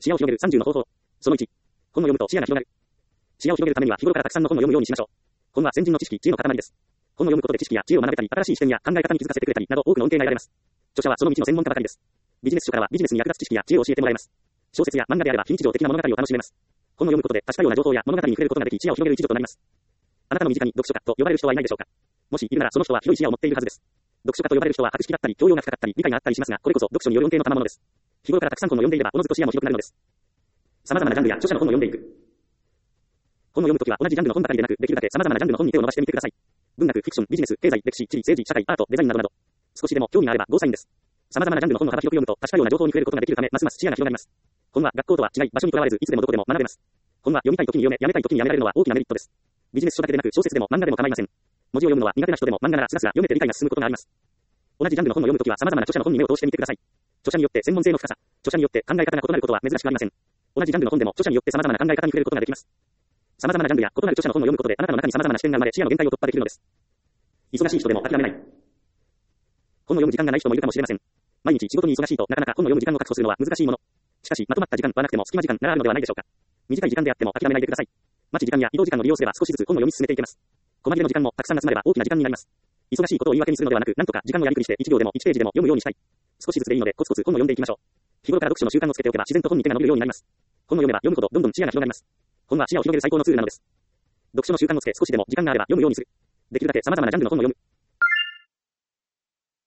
視野を広げる30の方法。その1。本を読むと視野が広がる。視野を広げるためには日頃からたくさんの本を読むようにしましょう。本は先人の知識、知恵の塊です。本を読むことで知識や知恵を学べたり、新しい視点や考え方に気づかせてくれたりなど多くの恩恵が得られます。著者はその道の専門家ばかりです。ビジネス書からはビジネスに役立つ知識や知恵を教えてもらえます。小説や漫画であれば非日常的な物語を楽しめます。本を読むことで確かような情報や物語に触れることができ視野を広げる一助となります。あなたの身近に読書家と呼ばれる人はいないでしょうか。もしいるならその人は広い視野を持っているはずです。読書家と呼ばれる人は博識だったり、教養が深かったり、理解があったりしますが、これこそ読書による恩恵の賜物です。日頃からたくさん本を読んでいれば、おのずと視野も広くなるのです。様々なジャンルや著者の本を読んでいく。本を読むときは同じジャンルの本ばかりでなく、できるだけ様々なジャンルの本に手を伸ばしてみてください。文学、フィクション、ビジネス、経済、歴史、地理、政治、社会、アート、デザインなどなど。少しでも興味があればゴーサインです。様々なジャンルの本を幅広く読むと、確かような情報に触れることができるため、ますます視野が広がります。本は学校とは違い、場所にとらわれず、いつでもどこでも学べます。本は読みたい時に読め、やめたい時にやめられるのは大きなメリットです。ビジネス書だけでなく、小説でも漫画でも構いません。文字を読むのは苦手な人でも漫画ならスラスラ読めて理解が進むことがあります。同じジャンルの本を読むときは様々な著者の本に目を通してみてください。著者によって専門性の深さ、著者によって考え方が異なることは珍しくありません。同じジャンルの本でも著者によって様々な考え方に触れることができます。様々なジャンルや異なる著者の本を読むことであなたの中に様々な視点が生まれ視野の限界を突破できるのです。忙しい人でも諦めない。本を読む時間がない人もいるかもしれません。毎日仕事に忙しいとなかなか本を読む時間を確保するのは難しいもの。しかしまとまった時間はなくても隙間時間ならあるのではないでしょうか。短い時間であっても諦めないでください。待ち時間や移動時間の利用すれば少しずつ本を読み進めていけます。細切れの時間もたくさん集まれば大きな時間になります。忙しいことを言い訳にするのではなく、なんとか時間をやりくりして1行でも1ページでも読むようにしたい。少しずつでいいのでコツコツ本を読んでいきましょう。日頃から読書の習慣をつけておけば自然と本に手が伸びるようになります。本を読めば読むほどどんどん視野が広がります。本は視野を広げる最高のツールなのです。読書の習慣をつけ少しでも時間があれば読むようにする。できるだけ様々なジャンルの本を読む。